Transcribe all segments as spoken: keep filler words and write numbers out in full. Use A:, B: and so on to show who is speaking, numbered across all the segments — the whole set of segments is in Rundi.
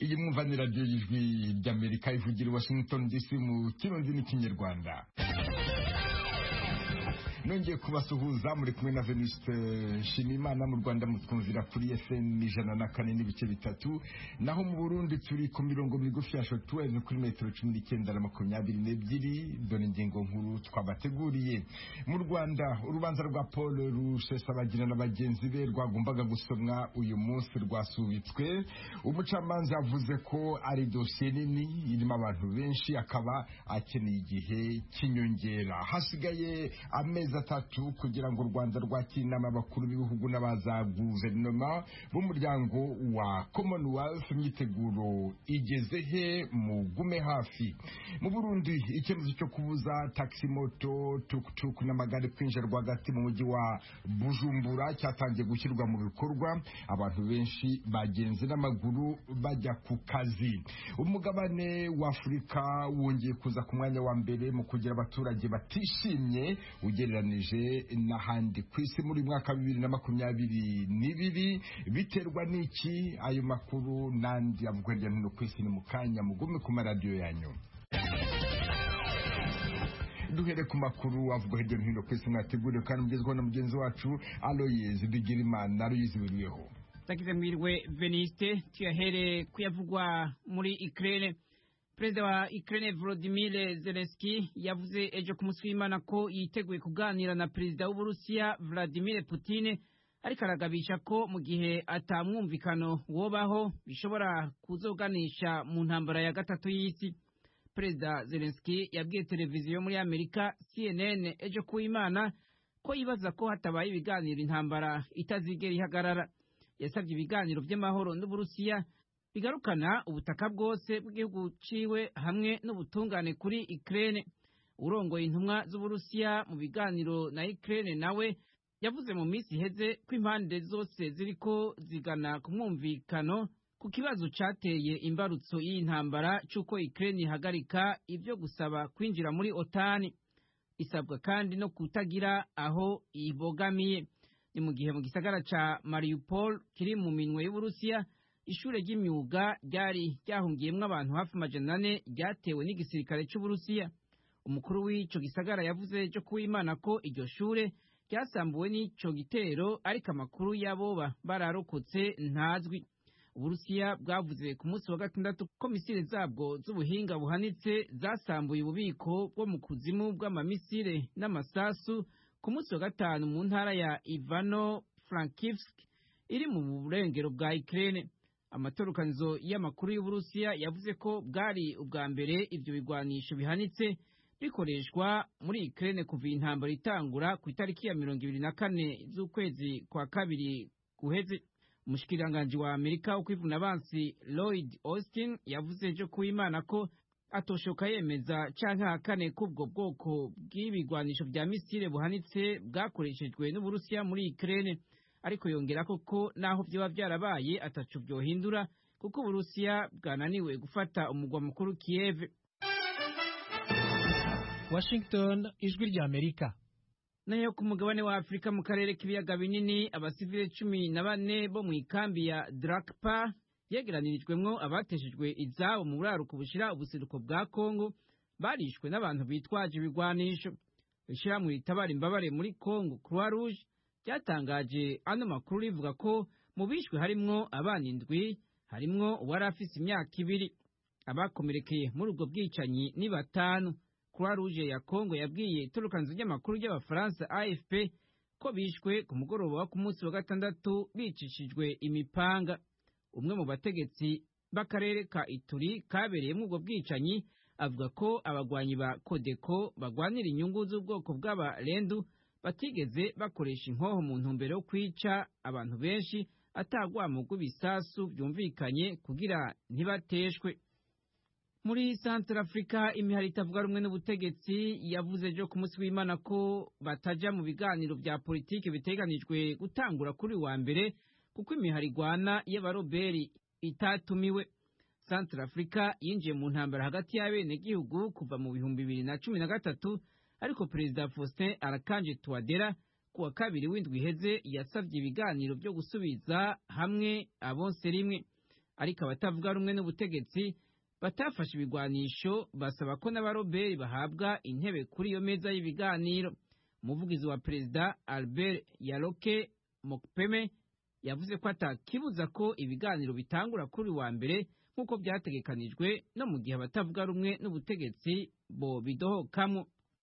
A: iyi mwumva ni radiyo y'ijwi ry'Amerika ivugira i Washington D C mu kirundi n'ikinyarwanda. Nongeye kubasuhuza muri kumwe na Venuste Nshimiyimana. Mu Rwanda mutwumvira kuri F M ijana na kane n'ibice bitatu, naho mu Burundi turi ku mirongo migufi ya shortwave kuri metero cumi n'icyenda na makumyabiri n'ebyiri. Dore ingingo nkuru twabateguriye. Mu Rwanda urubanza rwa Paul Rusesabagina na bagenzi be rwagombaga gusomwa uyu munsi rwasubitswe. Umucamanza yavuze ko ari dosiye nini irimo abantu benshi, akaba akeneye igihe cy'inyongera. Hasigaye amezi atatu kugira ngo u Rwanda rwakire inama y'abakuru b'ibihugu n'abaza guverinoma b'umuryango wa Commonwealth. Imyiteguro igeze he? Mugume hafi. Mu Burundi icyemezo cyo kubuza taxi, moto, tuk-tuk n'amagare kwinjira rwagati mu mujyi wa Bujumbura cyatangiye gushyirwa mu bikorwa. Abantu benshi bagenze n'amaguru bajya ku kazi. Umugabane wa Afurika wongeye kuza ku mwanya wa mbere mu kugira abaturage batishimye ugereranyije n'ahandi ku isi muri mwaka bibiri na makumyabiri n'ibiri. Biterwa n'iki? Ayo makuru n'andi avugwa hirya no hino ku isi ni mu kanya. Mugume ku maradiyo yanyu. Duhere ku makuru avugwa hirya no hino ku isi mwateguriwe kandi mugezweho na mugenzi wacu Aloys Bigirimana. Aloys, biriweho?
B: Takize mwirwe Veniste, tuyahere kuyavugwa muri Ukraine. Perezida wa Ukraine Volodymyr Zelensky yavuze ejo ku munsi w'Imana ko yiteguye kuganira na perezida w'Uburusiya Vladimir Putin, ariko aragabisha ko mu gihe atamwumvikano wobaho bishobora kuzoganisha mu ntambara ya gatatu y'isi. Perezida Zelensky yabwiye televiziyo muri Amerika C N N ejo ku Imana ko yibaza ko hatabaye ibiganiro intambara itazigera ihagarara. Yasabye ibiganiro by'amahoro n'Uburusiya bigarukana ubutaka bwose bw'igihugu ciwe hamwe n'ubutungane kuri Ukraine. Urongoye intumwa z'Uburusiya mu biganiro na Ukraine nawe yavuze mu minsi iheze ko impande zose ziriko zigana ku mwumvikano ku kibazo cateye imbarutso y'intambara c'uko Ukraine ihagarika ivyo gusaba kwinjira muri OTAN. Isabwa kandi no kutagira aho ibogamiye. Ni mu gihe mu gisagara ca Mariupol kiri mu minwe y'Uburusiya ishure ry'imyuga ryari ryahungiyemwo abantu hafi amajana ane ryatewe n'igisirikare c'Uburusiya. Umukuru w'ico gisagara yavuze ejo ku Imana ko iryo shure ryasambuwe n'ico gitero, ariko amakuru y'aboba bararokotse ntazwi. Uburusiya bwavuze ku munsi wa gatandatu ko misile zabwo z'ubuhinga buhanitse zasambuye ububiko bwo mu kuzimu bw'amamisile n'amasasu ku munsi wa gatanu mu ntara ya Ivano-Frankivsk iri mu burengero bwa Ukraine. Amatorukanizo y'amakuru y'Uburusiya yavuze ko bwari ubwa mbere ivyo bigwanisho bihanitse bikoreshwa muri Ukraine kuva intambara itangura ku itariki ya mirongo ibiri na kane z'ukwezi kwa kabiri guheze. Umushikiranganje wa Amerika wo kwivuna abansi Lloyd Austin yavuze ejo ku Imana ko atoshoka yemeza canke hakane kubwo bwoko bw'ibigwanisho vya misile buhanitse bwakoreshejwe n'Uburusiya muri Ukraine, ariko yongera ko naho vyoba vyarabaye ataco vyohindura kuko Uburusiya bwananiwe gufata umugwa mukuru Kiev.
C: Washington, ijwi rya Amerika.
B: Nayo ku mugabane wa Afrika mu karere k'ibiyaga binini, abasivile cumi na bane bo mu ikambi ya Drakpa yegeranirijwemwo abateshejwe izabo mu buraruko bushira ubuseruko bwa Kongo barishwe n'abantu bitwaje ibigwanisho. Ishirahamwe ritabara imbabare muri Kongo Croix Rouge ryatangaje ano makuru rivuga ko mu bishwe harimwo abana indwi, harimwo uwari afise imyaka ibiri. Abakomerekeye muri ubwo bwicanyi ni batanu. Croix Rouge ya Kongo yabwiye itorokanizo ry'amakuru ry'Abafaransa A F P ko bishwe ku mugoroba wa ku munsi wa gatandatu bicishijwe imipanga. Umwe mu bategetsi b'akarere ka Ituri kabereyemwo ubwo bwicanyi avuga ko abagwanyi ba Kodeko bagwanira inyungu z'ubwoko bw'Abarendu batigeze bakoresha inkoho mu ntumbero yo kwica abantu benshi atagwamo rw'ibisasu byumvikanye kugira ntibateshwe. Muri Central Africa imihari itavuga rumwe n'ubutegetsi yavuze ejo ku munsi w'Imana ko bataja mu biganiro vya politike biteganijwe gutangura kuri wa mbere kuko imihari igwana y'abaroberi itatumiwe. Central Africa yinjiye mu ntambara hagati y'abenegihugu kuva mu bihumbi bibiri na cumi na gatatu, ariko Perezida Faustin Archange Touadera kuwa kabiri w'indwi iheze yasavye ibiganiro byo gusubiza hamwe abonse rimwe. ariko abatavuga rumwe n'ubutegetsi batafashe ibigwanisho basaba ko n'abaroberi bahabwa intebe kuri iyo meza y'ibiganiro. Umuvugizi wa perezida Albert Yaroke Mokpeme yavuze ko atakibuza ko ibiganiro bitangura kuri wa mbere nk'uko byategekanijwe no mu gihe abatavuga rumwe n'ubutegetsi bo bidohokamo.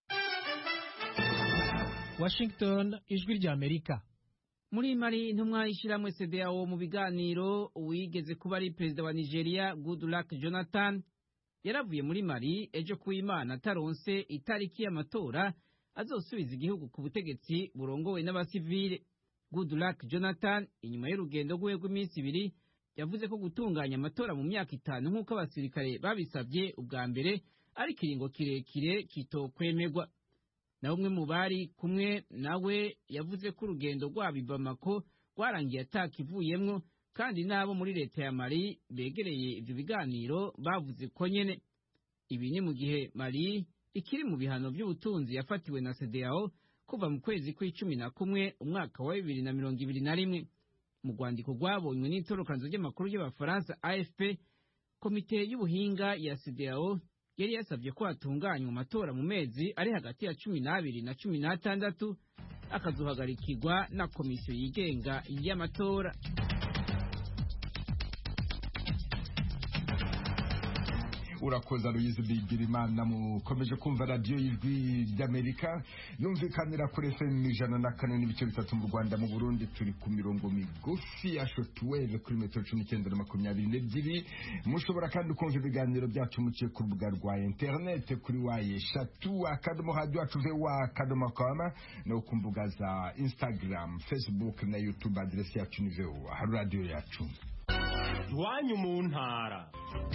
C: Washington, ijwi rya Amerika.
B: Muri Mali, intumwa y'ishirahamwe C D A O mu biganiro uwigeze kuba ari perezida wa Nigeria Goodluck Jonathan yaravuye muri Mali ejo kuw'Imana ataronse itariki y'amatora azosubiza igihugu ku butegetsi burongowe n'abasivile. Goodluck Jonathan inyuma y'urugendo rwiwe rw'iminsi ibiri yavuze ko gutunganya amatora mu myaka itanu nk'uko abasirikare babisabye ubwa mbere ari ikiringo kirekire kitokwemerwa. Na umwe mu bari kumwe nawe yavuze ko urugendo rwabo i Bamako rwarangiye atakivuyemwo, kandi n'abo muri leta ya Mali begereye ivyo biganiro bavuze ko nyene. Ibi ni mu gihe Mali ikiri mu bihano by'ubutunzi yafatiwe na C D A O kuva mu kwezi kw'icumi na kumwe umwaka wa bibiri na mirongo ibiri na rimwe. Mu rwandiko rwabonywe n'itorokanzo ry'amakuru y'Abafaransa A F P, komite y'ubuhinga ya C D A O yari yasabye ko hatunganywa amatora mu mezi ari hagati ya cumi n'abiri na cumi n'atandatu akazohagarikirwa na komisiyo yigenga y'amatora.
A: urakoza Louise Bigirimana. Mukomeje kumva radio y'ijwi ry'Amerika yumvikanira kuri F M ijana na kane n'ibice bitatu mu Rwanda. Mu Burundi turi ku mirongo migufi ya shortwave kuri metero cumi n'icyenda na makumyabiri n'ebyiri. Mushobora kandi kumva ibiganiro byacu muciye ku rubuga rwa internet kuri waye eshatu akadomo radio yacu voa akadomo com no ku mbuga za Instagram, Facebook na YouTube. Adresi yacu ni voa radio yacu.
D: Iwanyu mu ntara.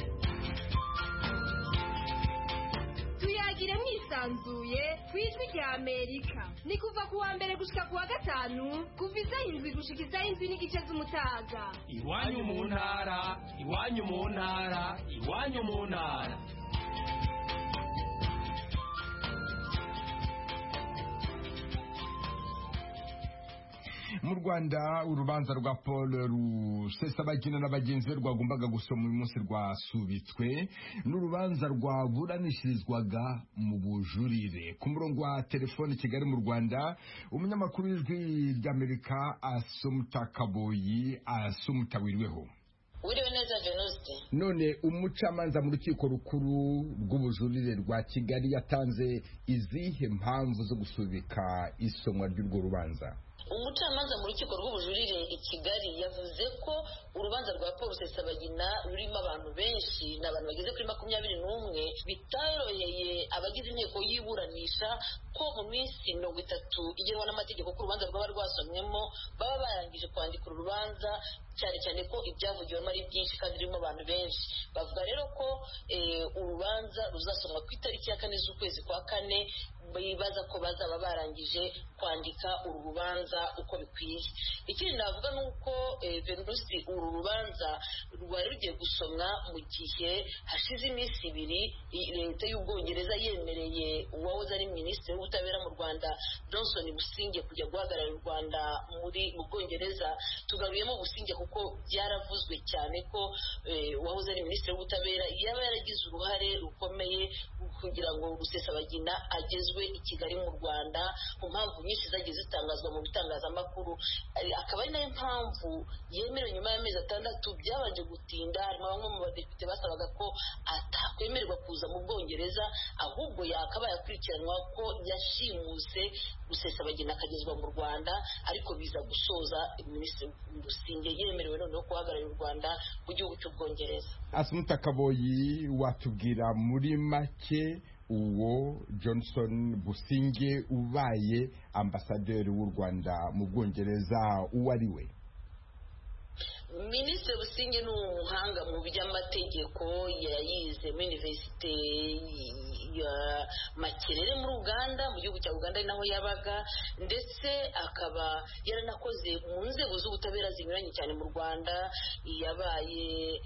E: Tuyagire mwisanzuye kwijwi rya Amerika. Ni kuva kuwa mbere gushika kuwa gatanu kuva isaha indwi gushika isaha indwi n'igice z'umutaga.
D: Iwanyu mu ntara, iwanyu mu ntara, iwanyu mu ntara.
A: Mu Rwanda urubanza rwa Paul Rusesabagina na bagenzi be rwagombaga gusoma uyu munsi rwasubitswe n'urubanza rwaburanishirizwaga mu bujurire. Ku murongo wa telefone Kigali mu Rwanda umunyamakuru w'ijwi ry'Amerika Asumta Kaboyi. Asumta, wiriweho?
F: Wiriwe neza Venuste.
A: None umucamanza mu rukiko rukuru rw'ubujurire rwa Kigali yatanze izihe mpamvu zo gusubika isomwa ry'urwo rubanza?
F: Umucamanza mu rukiko rw'ubujurire i Kigali yavuze ko urubanza rwa Paul Rusesabagina rurimo abantu benshi n'abantu bageze kuri makumyabiri n'umwe bitoroheye abagize inteko y'iburanisha ko mu minsi mirongo itatu igenwa n'amategeko ko urubanza rwaba rwasomwemo baba barangije kwandika urubanza, cyane cyane ko ibyavugiwemo ari byinshi kandi birimo abantu benshi. Bavuga rero ko urubanza ruzasomwa ku itariki ya kane z'ukwezi kwa kane, bibaza ko bazaba barangije kwandika uru rubanza uko bikwiye. Ikindi navuga nuko Venuste uru rubanza rwari rugiye gusomwa mu gihe hashize iminsi ibiri leta y'Ubwongereza yemereye uwahoze ari minisitiri w'ubutabera mu Rwanda Johnson Businge kujya guhagararira u Rwanda muri mu Bwongereza. Tugaruyemo Businge kuko byaravuzwe cyane ko uwahoze ari minisitiri w'ubutabera yaba yaragize uruhare rukomeye kugira ngo Rusesabagina agezwe i Kigali mu Rwanda ku mpamvu nyinshi zagiye zitangazwa mu bitangazamakuru. Akaba ari nayo mpamvu yemerewe nyuma y'amezi atandatu byabanje gutinda. Harimo bamwe mu badepite basabaga ko atakwemererwa kuza mu Bwongereza, ahubwo yakabaye akurikiranwa ko yashimuse Rusesabagina akagezwa mu Rwanda, ariko biza gusoza minisitiri Businge yemerewe noneho guhagararira u Rwanda mu gihugu cy'Ubwongereza.
A: Asumta Kaboyi, watubwira muri make uwo Johnson Businge ubaye ambasaderi w'u Rwanda mu Bwongereza uwo ari we?
F: Minisitiri Businge ni umuhanga mu by'amategeko, yayize muri Universite ya Makerere muri Uganda, mu gihugu cya Uganda naho yabaga, ndetse akaba yaranakoze mu nzego z'ubutabera zinyuranye cyane mu Rwanda. Yabaye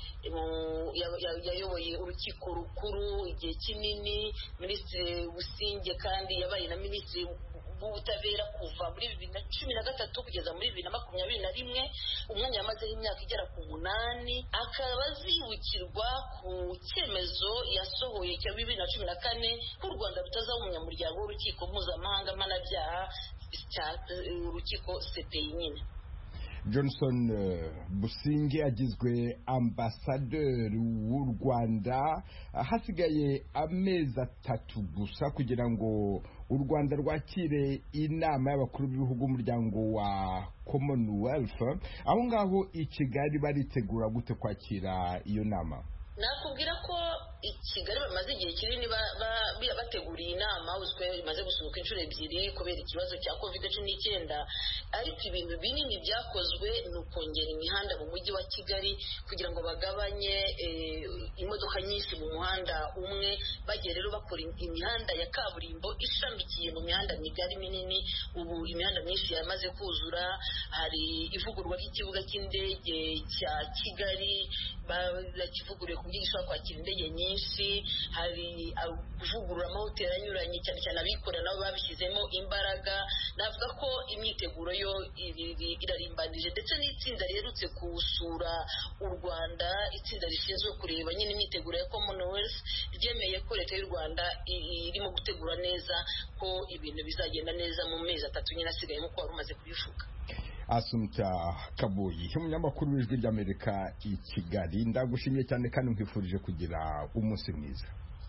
F: yayoboye urukiko rukuru igihe kinini. Minisitiri Businge kandi yabaye na minisitiri w'ubutabera kuva muri bibiri na cumi na gatatu kugeza muri bibiri na makumyabiri na rimwe, umwanya yamazeho imyaka igera ku munani, akaba azibukirwa ku cyemezo yasohoye cya bibiri na cumi na kane ko u Rwanda rutazaba umunyamuryango w'urukiko mpuzamahanga mpanabyaha cya urukiko C P I nyine.
A: Johnson Businge agizwe ambasaderi w'u Rwanda, hasigaye amezi atatu gusa kugira ngo u Rwanda rwakire inama y'abakuru b'ibihugu umuryango wa Commonwealth. Aho ngaho i Kigali baritegura gute kwakira iyo nama?
F: Nakubwira ko i Kigali bamaze igihe kinini bateguriye inama, uzwe imaze gusohoka inshuro ebyiri kubera ikibazo cya covid cumi n'icyenda, ariko ibintu binini byakozwe ni ukongera imihanda mu mujyi wa Kigali kugira ngo bagabanye imodoka nyinshi mu muhanda umwe, bagiye rero bakora imihanda ya kaburimbo ishamikiye mu mihanda migari minini. Ubu imihanda myinshi yamaze kuzura, hari ivugururwa ry'ikibuga cy'indege cya Kigali, bakivuguriye ku buryo gishobora kwakira indege nyinshi, hari kuvugurura amahoteli anyuranye cyane cyane abikorera nabo babishyizemo imbaraga. Navuga ko imyiteguro yo irarimbanije, ndetse n'itsinda riherutse gusura u Rwanda, itsinda rishinzwe kureba nyine imyiteguro ya Commonwealth, ryemeye ko leta y'u Rwanda irimo gutegura neza ko ibintu bizagenda neza mu mezi atatu nyine asigaye nk'uko wari umaze kubivuga.
A: Asumta Kaboyi, umunyamakuru w'Ijwi ry'Amerika i Kigali, ndagushimiye cyane kandi nkwifurije kugira umunsi mwiza.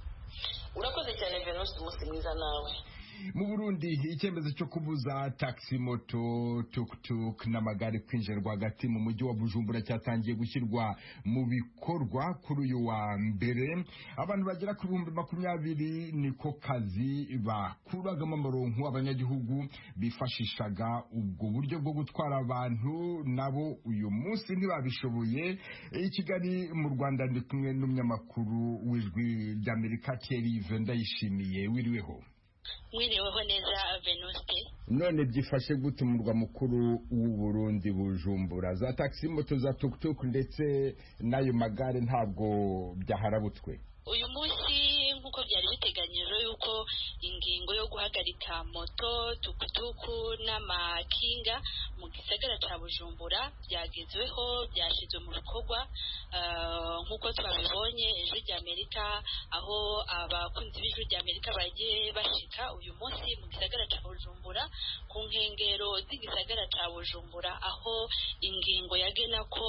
F: Urakoze cyane Venuste, umunsi mwiza nawe.
A: Mu Burundi icyemezo cyo kubuza taxi, moto, tuk-tuk n'amagare kwinjira rwagati mu mujyi wa Bujumbura cyatangiye gushyirwa mu bikorwa kuri uyu wa mbere. Abantu bagera ku bihumbi makumyabiri niko kazi bakuragamo amaronko abanyagihugu bifashishaga ubwo buryo bwo gutwara abantu, nabo uyu munsi ntibabishoboye. I Kigali mu Rwanda ndi kumwe n'umunyamakuru w'Ijwi ry'Amerika Thierry Vendayishimiye. Wiriweho?
G: Mwiriweho neza Venuste.
A: None byifashe gute mu murwa mukuru w'u Burundi Bujumbura? Za taxi, moto, za tuk-tuk ndetse n'ayo magare ntabwo byaharabutswe
G: uyu munsi nk'uko byari biteganyijwe yuko ingingo yo guhagarika moto, tukutuku n'amakinga mu gisagara cya Bujumbura byagezweho, byashyizwe mu bikorwa nk'uko twabibonye Ijwi ry'Amerika, aho abakunzi b'Ijwi ry'Amerika bagiye bashika uyu munsi mu gisagara cya Bujumbura, ku nkengero z'igisagara cya Bujumbura, aho ingingo yagena ko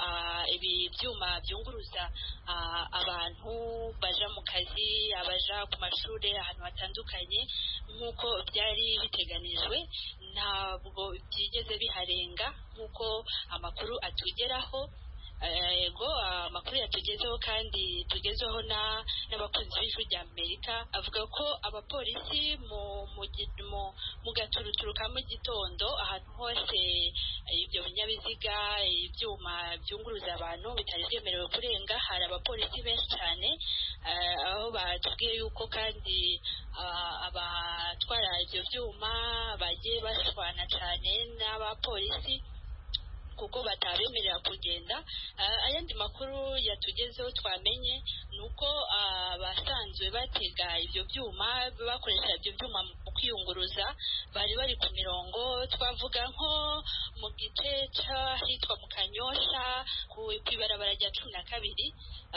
G: ibi byuma byunguruza abantu baja mu kazi, abaja ku mashuri, ahantu hatandukanye nk'uko byari biteganijwe, ntabwo byigeze biharenga nk'uko amakuru atugeraho. Yego, amakuru yatugezeho kandi tugezeho na n'abakunzi b'Ijwi ry'Amerika avuga ko abapolisi mu mu gaturuturu ka mu gitondo ahantu hose ibyo binyabiziga, ibyuma byunguruza abantu bitari byemerewe kurenga, hari abapolisi benshi cyane, aho batubwiye yuko kandi abatwara ibyo byuma bagiye bashwana cyane n'abapolisi kuko batabemerera kugenda. Ayandi makuru yatugezeho twamenye nuko abasanzwe batega ibyo byuma, bakoresha ibyo byuma mu kwiyunguruza, bari bari ku mirongo, twavuga nko mu gice cy'ahitwa mu Kanyosha ku ibarabara rya cumi na kabiri,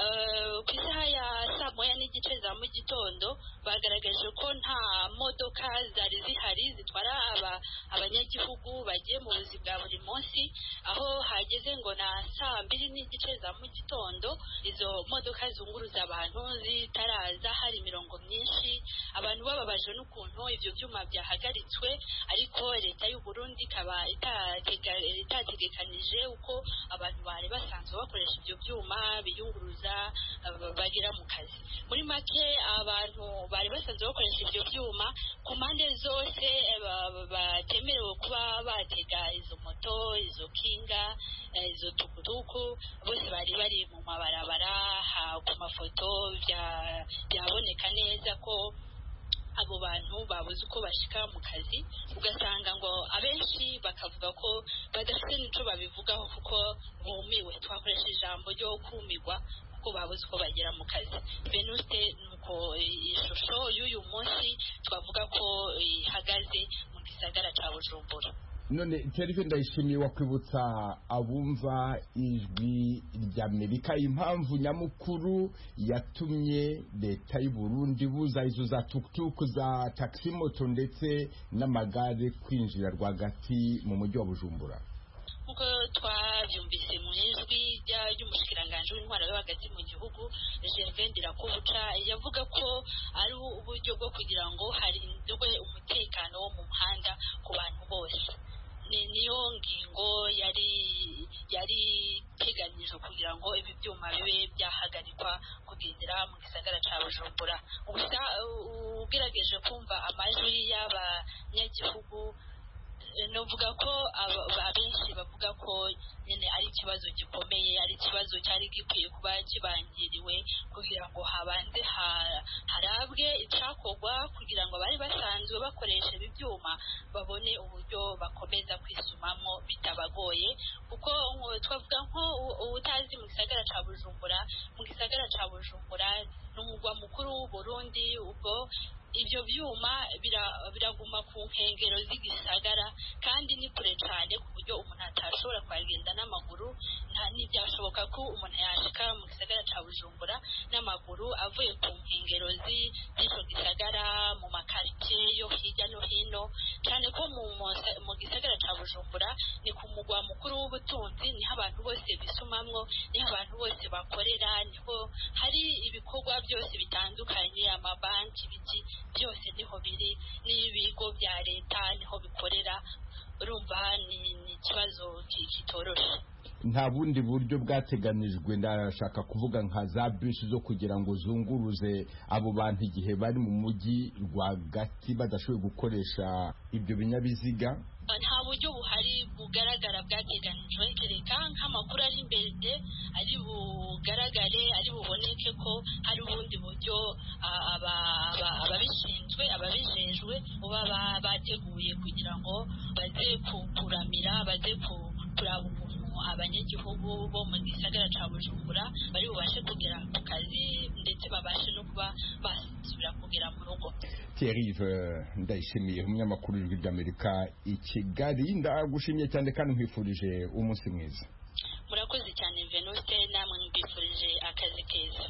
G: ku isaha ya saa moya n'igice za mu gitondo bagaragaje ko nta modoka zari zihari zitwara abanyagihugu bagiye mu buzi bwa buri munsi, aho hageze ngo na saa mbiri n'igice za mu gitondo izo modoka zunguruza abantu zitaraza, hari imirongo myinshi, abantu bababaje n'ukuntu ibyo byuma byahagaritswe, ariko leta y'u Burundi ikaba itategekanije uko abantu bari basanzwe bakoresha ibyo byuma biyunguruza bagira mu kazi. Muri make abantu bari basanzwe bakoresha ibyo byuma ku mpande zose batemerewe kuba batega izo moto, izo kinga, izo tukutuku, bose bari bari mu mabarabara. Ku mafoto byaboneka neza ko abo bantu babuze uko bashika mu kazi, ugasanga ngo abenshi bakavuga ko badafite n'icyo babivugaho kuko bumiwe. Twakoresha ijambo ryo kumirwa kuko babuze uko bagera mu kazi. Venuste nuko ishusho y'uyu munsi twavuga ko ihagaze mu gisagara ca Bujumbura.
A: None Thierry Ndayishimiye wakwibutsa abumva ijwi ry'Amerika impamvu nyamukuru yatumye leta y'u Burundi buza izo za tuktuk za taxi moto ndetse n'amagare kwinjira rwagati mu mujyi wa Bujumbura.
G: Nkuko twabyumvise mu ijwi ry'umushikiranganje w'intwaro yo hagati mu gihugu Gervais Ndirakobuca yavuga ko ari uburyo bwo kugira ngo harindwe umutekano wo mu muhanda ku bantu bose. Niyo ngingo yari yari teganijwe kugira ngo ibi byuma bibe byahagarikwa kugendera mu gisagara ca Bujumbura. Gusa ugerageje kumva amajwi y'abanyagihugu novuga ko abenshi bavuga ko nyene ari ikibazo gikomeye, ari ikibazo cyari gikwiye kuba kibangiriwe kugira ngo habanze harabwe icakorwa kugira ngo bari basanzwe bakoresha ibi byuma babone uburyo bakomeza kwisumamo bitabagoye, kuko twavuga nko utazi mu gisagara ca Bujumbura mu gisagara ca Bujumbura n'umugwa mukuru w'u Burundi, ubwo ibyo byuma biraguma ku nkengero z'igisagara kandi ni kure cyane ku buryo umuntu atashobora kuhagenda n'amaguru. Nta n'ibyashoboka ko umuntu yashika mu gisagara ca Bujumbura n'amaguru avuye ku nkengero z'icyo gisagara mu makaritsiye yo hirya no hino, cyane ko mu gisagara ca Bujumbura ni ku mugwa mukuru w'ubutunzi, niho abantu bose bisumamwo, niho abantu bose bakorera, niho hari ibikorwa byose bitandukanye, amabanki, ibiki byose niho biri, n'ibigo bya leta niho bikorera. Urumva ni ikibazo kitoroshe.
A: Nta bundi buryo bwateganijwe, ndashaka kuvuga nka za bisi zo kugira ngo zunguruze abo bantu igihe bari mu mujyi rwagati badashoboye gukoresha ibyo binyabiziga?
G: Nta buryo buhari bugaragara bwateganijwe, kereka nk'amakuru ari imbere ari bugaragare, ari buboneke ko hari ubundi buryo ababishinzwe ababijejwe baba bateguye kugira ngo baze kuramira, baze kuraba ukuntu abanyagihugu bo mu gisagara ca Bujumbura bari bubashe kugera ku kazi ndetse babashe no kuba basubira kugera mu rugo.
A: Thierry Ndayishimiye umunyamakuru w'ijwi ry'Amerika i Kigali, ndagushimiye cyane kandi nkwifurije umunsi mwiza.
G: Murakoze cyane Venuste, namwe mbifurije akazi keza.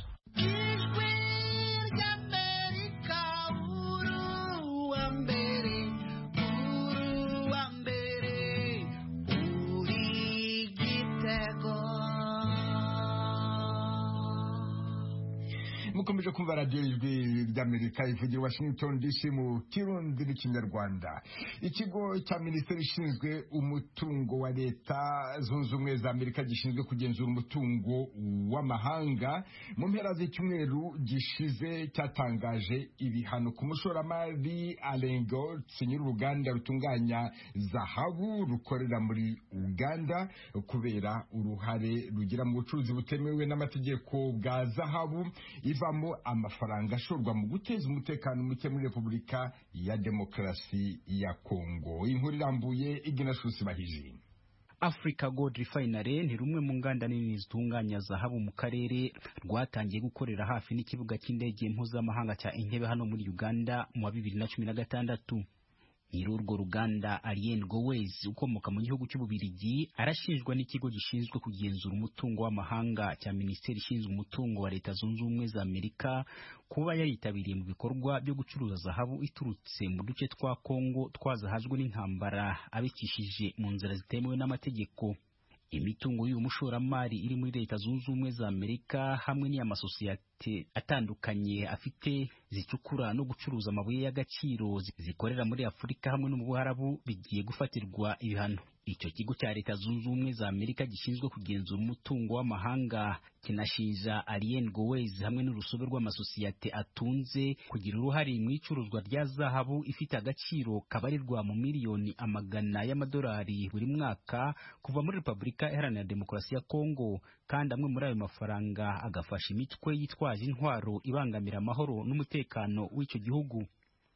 A: Mukomeje kumva radio ijwi ry'Amerika ivugira Washington D C mu Kirundi n'Ikinyarwanda. Ikigo cya Minisiteri ishinzwe umutungo wa Leta Zunze Ubumwe za Amerika gishinzwe kugenzura umutungo w'amahanga mu mpera z'icyumweru gishize cyatangaje ibihano ku mushoramari Alain Goltz nyir'uruganda rutunganya zahabu rukorera muri Uganda kubera uruhare rugira mu bucuruzi butemewe n'amategeko bwa zahabu ivamo amafaranga ashorwa mu guteza umutekano muke muri Repubulika ya Demokarasi ya Kongo. Inkuru irambuye Ignatius Bahiji.
H: Africa Gold Refinery ni rumwe mu nganda nini zitunganya zahabu mu karere, rwatangiye gukorera hafi n'ikibuga cy'indege mpuzamahanga cya Entebbe hano muri Uganda mu wa bibiri na cumi na gatandatu. Nyir'urwo ruganda Alain Goltz ukomoka mu gihugu cy'Ububirigi arashinjwa n'ikigo gishinzwe kugenzura umutungo w'amahanga cya Minisiteri ishinzwe umutungo wa Leta Zunze Ubumwe za Amerika kuba yaritabiriye mu bikorwa byo gucuruza zahabu iturutse mu duce twa Kongo twazahajwe n'intambara abikishije mu nzira zitemewe n'amategeko. Imitungo y'uyu mushoramari iri muri Leta Zunze Ubumwe za Amerika hamwe n'amasosiyete atandukanye afite zicukura no gucuruza amabuye y'agaciro zikorera muri Afurika hamwe no mu Buharabu bigiye gufatirwa ibihano. Icyo kigo cya Leta Zunze Ubumwe za Amerika gishinzwe kugenzura umutungo w'amahanga kinashinja Alain Goltz hamwe n'urusobe rw'amasosiyete atunze kugira uruhare mu icuruzwa rya zahabu ifite agaciro kabarirwa mu miliyoni amagana y'amadolari buri mwaka kuva muri Repubulika Iharanira Demokarasi ya Kongo, kandi amwe muri ayo mafaranga agafasha imitwe yitwaje intwaro ibangamira amahoro n'umutekano w'icyo gihugu.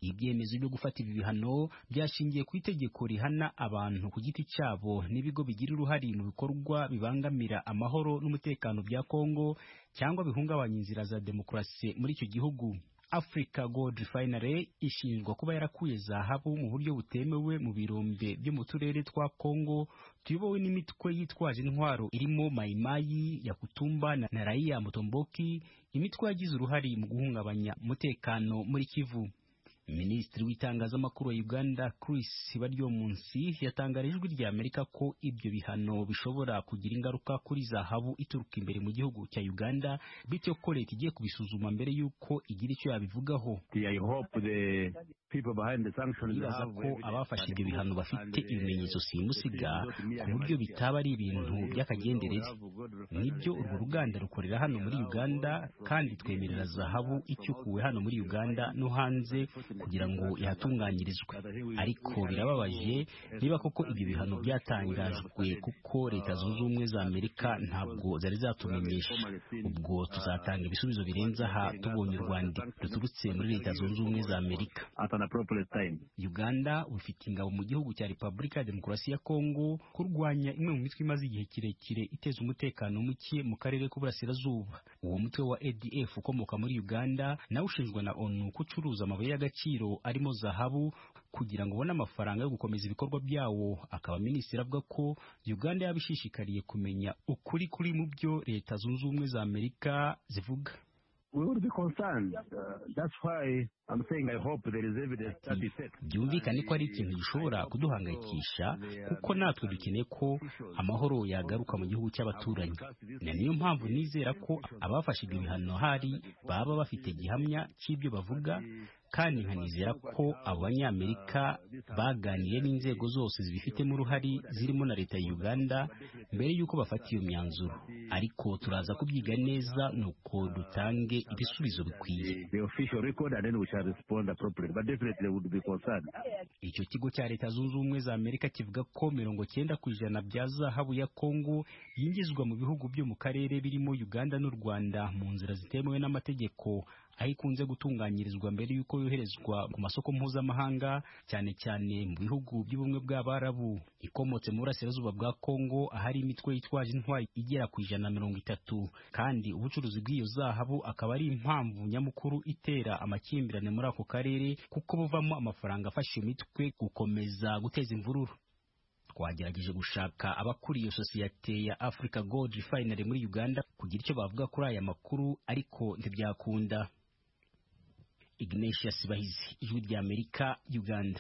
H: ibyemezo byo gufata ibi bihano byashingiye ku itegeko rihana abantu ku giti cyabo n'ibigo bigira uruhare mu bikorwa bibangamira amahoro n'umutekano bya Kongo cyangwa bihungabanya inzira za demokarasi muri icyo gihugu. Africa Gold Refinery ishinjwa kuba yarakuye zahabu mu buryo butemewe mu birombe byo mu turere twa Kongo tuyobowe n'imitwe yitwaje intwaro irimo Mayimayi ya Kutumba na Raia Mutomboki, imitwe yagize uruhare mu guhungabanya umutekano muri Kivu. Minisitiri w'itangazamakuru wa Uganda Chris Baryomunsi yatangarije ijwi rya Amerika ko ibyo bihano bishobora kugira ingaruka kuri zahabu ituruka imbere mu gihugu cya Uganda, bityo ko leta igiye kubisuzuma mbere y'uko igira icyo yabivugaho. Bibaza ko abafashe ibyo bihano bafite ibimenyetso simusiga ku buryo bitaba ari ibintu by'akagenderezi. Nibyo urwo ruganda rukorera hano muri Uganda kandi twemerera zahabu icyukuwe hano muri Uganda no hanze kugira ngo yatunganyirizwe, ariko birababaje niba koko ibyo bihano byatangajwe kuko Leta Zunze Ubumwe za Amerika ntabwo zari zatumenyesha. Ubwo tuzatanga ibisubizo birenze aha tubonye u Rwanda ruturutse muri Leta Zunze Ubumwe za Amerika. Uganda ufite ingabo mu gihugu cya Repubulika ya Demokarasi ya Kongo kurwanya imwe mu mitwe imaze igihe kirekire iteza umutekano muke mu karere k'uburasirazuba. Uwo mutwe wa A D F ukomoka muri Uganda nawe ushinjwa na ONU kucuruza amabuye y'agaciro arimo zahabu kugira ngo ubone amafaranga yo gukomeza ibikorwa byawo. Akaba minisitiri avuga ko Uganda yabishishikariye kumenya ukuri kuri mu byo Leta Zunze Ubumwe za Amerika zivuga.
I: We would be concerned. Uh, that's why I'm saying I hope there is evidence that is set.
H: Byumvikane ko ari ikintu gishobora kuduhangayikisha kuko natwe dukeneye ko amahoro yagaruka mu gihugu cy'abaturanyi. Na niyo mpamvu nizera ko abafashe ibihano hari baba bafite gihamya cy'ibyo bavuga, kandi nkanizera ko abanyamerika baganiriye n'inzego zose zibifitemo uruhari zirimo na leta ya Uganda mbere y'uko bafata iyo myanzuro, ariko turaza kubyiga neza nuko dutange ibisubizo bikwiye. Icyo kigo cya Leta Zunze Ubumwe za Amerika kivuga ko mirongo cyenda ku ijana bya zahabu ya Kongo yinjizwa mu bihugu byo mu karere birimo Uganda n'u Rwanda mu nzira zitemewe n'amategeko, aho ikunze gutunganyirizwa mbere y'uko yoherezwa ku masoko mpuzamahanga, cyane cyane mu bihugu by'ubumwe bw'Abarabu. Ikomotse mu burasirazuba bwa Kongo ahari imitwe yitwaje intwari igera ku ijana na mirongo itatu, kandi ubucuruzi bw'iyo zahabu akaba ari impamvu nyamukuru itera amakimbirane muri ako karere kuko buvamo amafaranga afasha iyo mitwe gukomeza guteza imvururu. Twagerageje gushaka abakuriye sosiyete ya Africa Gold Refinery muri Uganda kugira icyo bavuga kuri aya makuru, ariko ntibyakunda. Ignatius Bahizi, Ijwi rya Amerika, Uganda.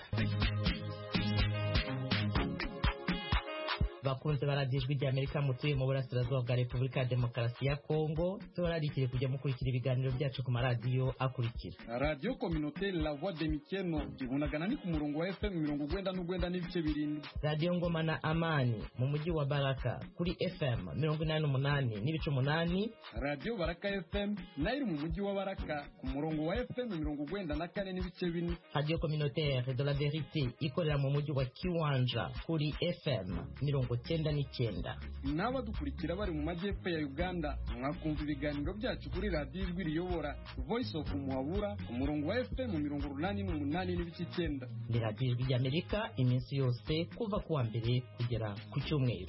J: Bakunze baradiyo Ijwi rya Amerika mutuye mu burasirazuba bwa Repubulika ya Demokarasi ya Kongo, tubararikiye kujya mukurikira ibiganiro byacu ku maradiyo akurikira:
K: Radio Communautaire La Voix de Mikeno ibunagana ni ku murongo wa F M mirongo ugwenda n'ugwenda n'ibice birindwi.
J: Radio Ngoma na Amani mu mujyi wa Baraka kuri F M mirongo inani n'umunani n'ibice umunani.
K: Radio Baraka F M nayo mu mujyi wa Baraka ku murongo wa F M mirongo ugwenda na kane n'ibice bine.
J: Radio Communautaire de la Vérité ikorera mu mujyi wa Kiwanja kuri F M mirongo cyenda n'icyenda.
K: N'abadukurikira bari mu majyepfo ya Uganda mwakumva ibiganiro byacu kuri Radio Ijwi Riyobora Voice of Muhabura ku murongo wa F M mirongo urunani n'umunani n'ibice icyenda.
J: Ni Radio Ijwi rya Amerika iminsi yose kuva ku wa mbere kugera ku cyumweru.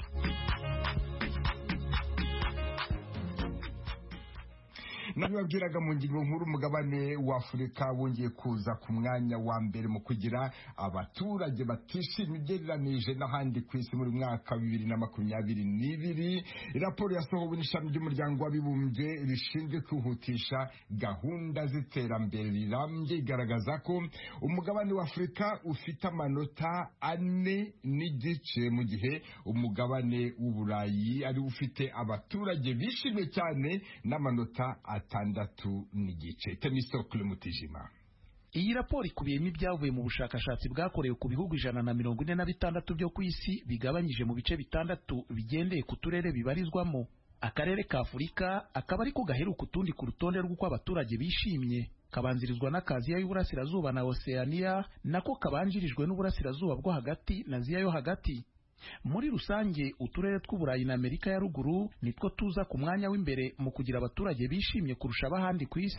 A: Nabibabwiraga mu ngingo nkuru umugabane wa Afurika wongeye kuza ku mwanya wa mbere mu kugira abaturage batishimye ugereranije n'ahandi ku isi muri mwaka bibiri na makumyabiri n'ibiri. Raporo yasohowe n'ishami ry'umuryango w'abibumbye rishinzwe kwihutisha gahunda z'iterambere rirambye igaragaza ko umugabane wa Afurika ufite amanota ane n'igice, mu gihe umugabane w'Uburayi ari ufite abaturage bishimye cyane n'amanota atandatu n'igice. Temisokle Mutijima.
L: Iyi raporo ikubiyemo ibyavuye mu bushakashatsi bwakorewe ku bihugu ijana na mirongo ine na bitandatu byo ku isi bigabanyije mu bice bitandatu bigendeye ku turere bibarizwamo. Akarere ka Afurika akaba ariko gaheruka utundi ku rutonde rw'uko abaturage bishimye, kabanzirizwa n'Akaziya y'Uburasirazuba na Oceania, nako kabanjirijwe n'Uburasirazuba bwo hagati na Aziya yo hagati. Muri rusange uturere tw'Uburayi na Amerika ya ruguru nitwo tuza ku mwanya w'imbere mu kugira abaturage bishimye kurusha abahandi ku isi.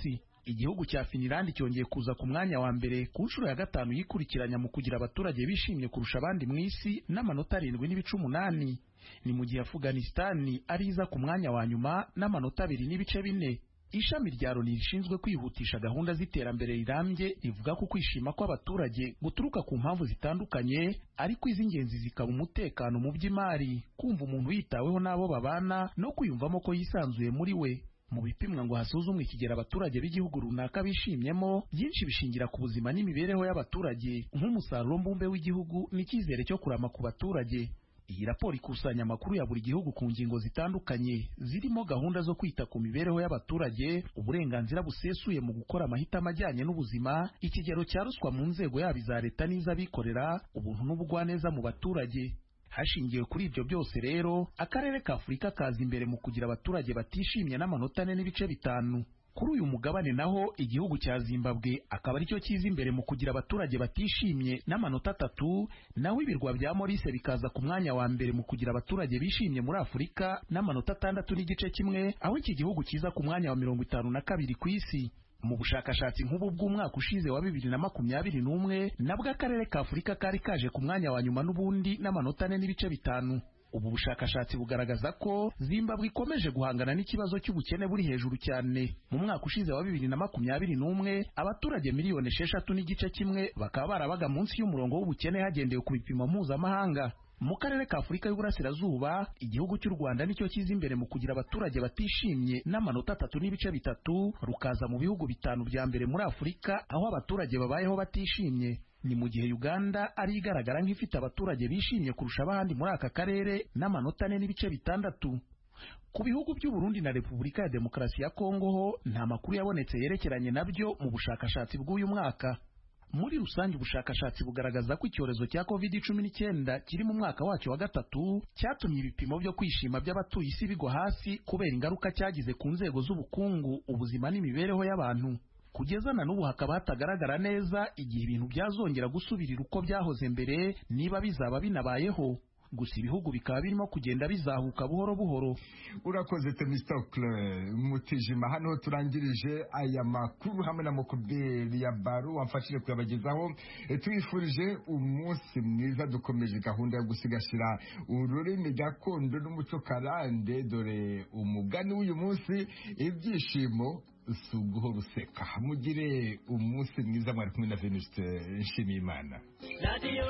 L: igihugu cya Finland cyongeye kuza ku mwanya wa mbere ku nshuro ya gatanu yikurikiranya mu kugira abaturage bishimye kurusha abandi mu isi n'amanota arindwi n'ibice umunani. Ni mu gihe Afghanistan ari iza ku mwanya wa nyuma n'amanota abiri n'ibice bine. Ishami rya Loni rishinzwe kwihutisha gahunda z'iterambere rirambye rivuga ko kwishima kw'abaturage guturuka ku mpamvu zitandukanye, ariko iz'ingenzi zikaba umutekano mu by'imari, kumva umuntu yitaweho n'abo babana no kwiyumvamo ko yisanzuye muri we. Mu bipimwa ngo hasuzumwe ikigero abaturage b'igihugu runaka bishimyemo, byinshi bishingira ku buzima n'imibereho y'abaturage nk'umusaruro mbumbe w'igihugu n'icyizere cyo kurama ku baturage. Iyi raporo ikusanya amakuru ya buri gihugu ku ngingo zitandukanye zirimo gahunda zo kwita ku mibereho y'abaturage, uburenganzira busesuye mu gukora amahitamo ajyanye n'ubuzima, ikigero cya ruswa mu nzego yaba iza leta n'iz'abikorera, ubuntu n'ubugwaneza mu baturage. Hashingiwe kuri ibyo byose rero, akarere ka Afurika kaza imbere mu kugira abaturage batishimye n'amanota ane n'ibice bitanu. Kuri uyu mugabane naho igihugu cya Zimbabwe akaba aricyo kiza imbere mu kugira abaturage batishimye n'amanota atatu, naho ibirwa bya Maurice bikaza ku mwanya wa mbere mu kugira abaturage bishimye muri Afurika n'amanota atandatu n'igice kimwe, aho iki gihugu kiza ku mwanya wa mirongo itanu na kabiri ku isi. Mu bushakashatsi nk'ubu bw'umwaka ushize wa bibiri na makumyabiri n'umwe, nabwo akarere ka Afurika kari kaje ku mwanya wa nyuma n'ubundi n'amanota ane n'ibice bitanu. Ubu bushakashatsi bugaragaza ko Zimbabwe ikomeje guhangana n'ikibazo cy'ubukene buri hejuru cyane. Mu mwaka ushize wa bibiri na makumyabiri n'umwe, abaturage miliyoni esheshatu n'igice kimwe bakaba barabaga munsi y'umurongo w'ubukene hagendewe ku bipimo mpuzamahanga. Mu karere ka Afurika y'Uburasirazuba, igihugu cy'u Rwanda nicyo kiza imbere mu kugira abaturage batishimye n'amanota atatu n'ibice bitatu, rukaza mu bihugu bitanu bya mbere muri Afurika aho abaturage babayeho batishimye. Ni mu gihe Uganda ari igaragara nk'ifite abaturage bishimye kurusha abandi muri aka karere n'amanota ane n'ibice bitandatu. Ku bihugu by'u Burundi na Repubulika ya Demokarasi ya Kongo ho nta makuru yabonetse yerekeranye nabyo mu bushakashatsi bw'uyu mwaka. Muri rusange ubushakashatsi bugaragaza ko icyorezo cya covid cumi n'icyenda kiri mu mwaka wacyo wa gatatu cyatumye ibipimo byo kwishima by'abatuye isi bigwa hasi kubera ingaruka cyagize ku nzego z'ubukungu, ubuzima n'imibereho y'abantu. Kugeza na n'ubu hakaba hatagaragara neza igihe ibintu byazongera gusubirira uko byahoze mbere, niba bizaba binabayeho. Gusa ibihugu bikaba birimo kugenda bizahuka buhoro buhoro.
A: Urakoze Temistokle Mutijima. Hano turangirije aya makuru hamwe na Mukubeli ya Baro wamfashije kuyabagezaho. E, tuyifurije umunsi mwiza, dukomeje gahunda yo gusigashira ururimi gakondo n'umuco karande. Dore umugani w'uyu munsi, ibyishimo suguho ruseka. Mugire umunsi mwiza, mwari kumwe na Venuste Nshimiyimana.
M: Radio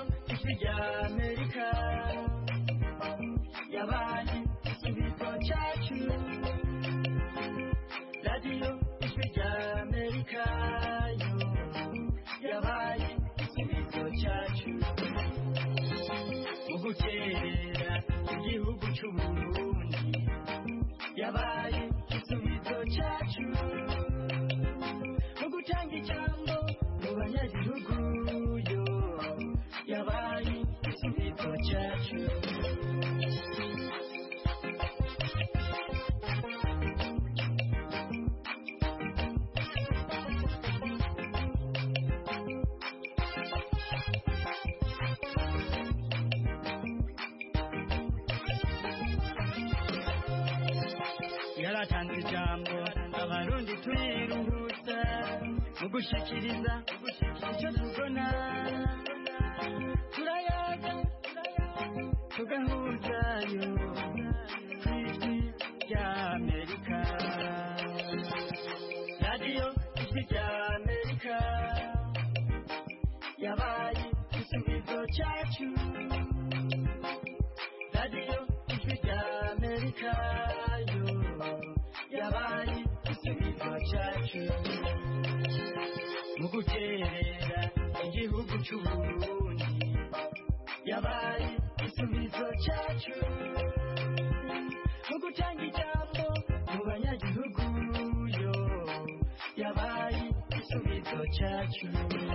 M: ya Amerika yabaye igisubizo cyacu. Radio ya Amerika yo yabaye igisubizo cyacu. Mu gukerera igihugu cy'u Burundi yabaye igisubizo cyacu. Mu gutanga ijambo mu banyagihugu yo yabaye igisubizo cyacu. Yaratanze ijambo abarundi turiruhutsa mu gushikiriza icyo tubona, turayaga tugahuzayo ku ijwi rya Amerika. Radio ya Amerika yabaye igisubizo cyacu. Radio ya Amerika yo yabaye igisubizo cyacu. Mu gukerera igihugu cy'u Burundi yabaye igisubizo cyacu. Mu gutanga ijambo mu banyagihugu yo yabaye igisubizo cyacu.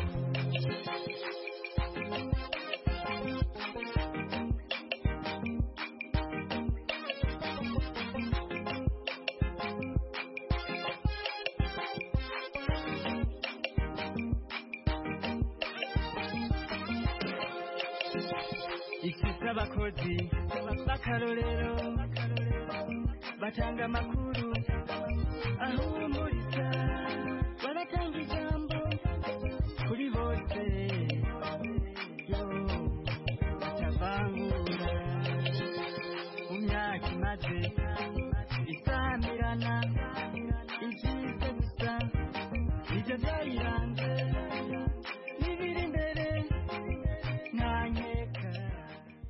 M: Ifite abakozi b'akarorero batanga amakuru ahumuriza